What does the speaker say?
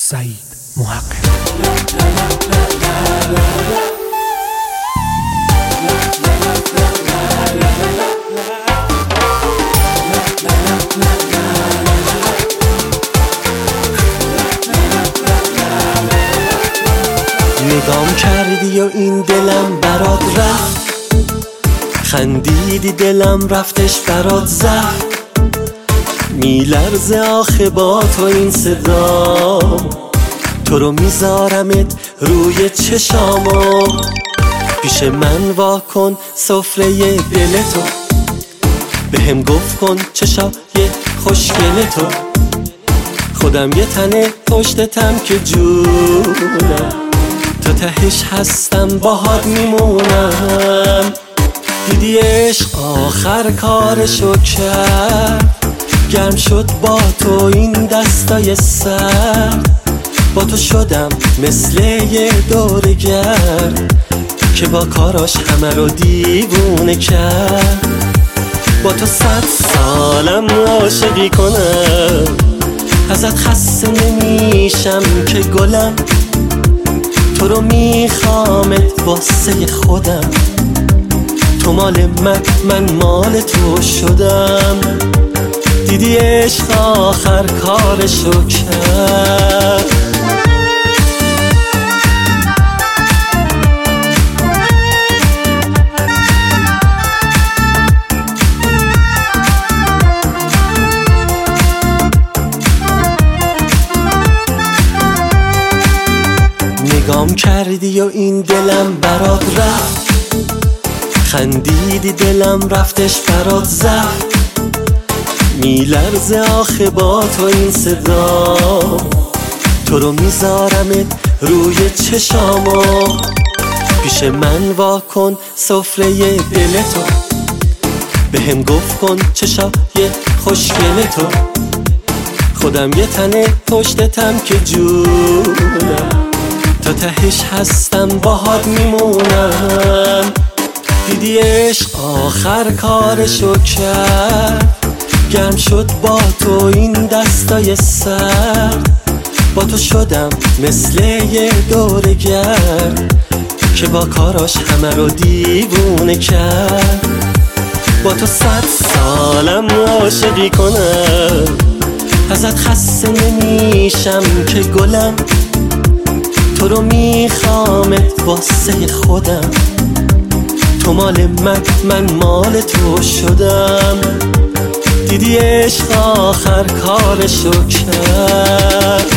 سعید محقق. نگام کردی و این دلم برات رفت، خندیدی دلم رفتش برات زفت. میلرزه آخه با تو این صدا، تو رو میذارمت روی چشامو. پیش من واکن سفره دل تو، بهم گفت کن چشای خوشگل تو. خودم یه تنه پشتتم که جونم، تا تهش هستم باهات میمونم. دیدی عشق آخر کارشو کرد، گرم شد با تو این دستای سرد. با تو شدم مثل یه دورگرد که با کاراش همه رو دیوونه کرد. با تو 100 سالم عاشقی کنم، ازت خسته نمیشم که گلم. تو رو میخوامت واسه خودم، تو مال من مال تو شدم. دیدی عشق آخر کارشو کرد. نگام کردی و این دلم برات رفت، خندیدی دلم رفتش برات زفت. میلرزه آخه با تو این صدا، تو رو میذارمت روی چشامو. پیش من واکن سفره دل تو، بهم گفت کن چشای خوشگل تو. خودم یه تنه پشتتم که جونم، تا تهش هستم باهات میمونم. دیدی عشق آخر کارشو کرد، گرم شد با تو این دستای سرد. با تو شدم مثل یه دورگرد که با کاراش همه رو دیوونه کرد. با تو 100 سالم عاشقی کنم، ازت خسته نمیشم که گلم. تو رو میخوامت واسه خودم، تو مال من مال تو شدم. دیدی عشق آخر کارشو کرد.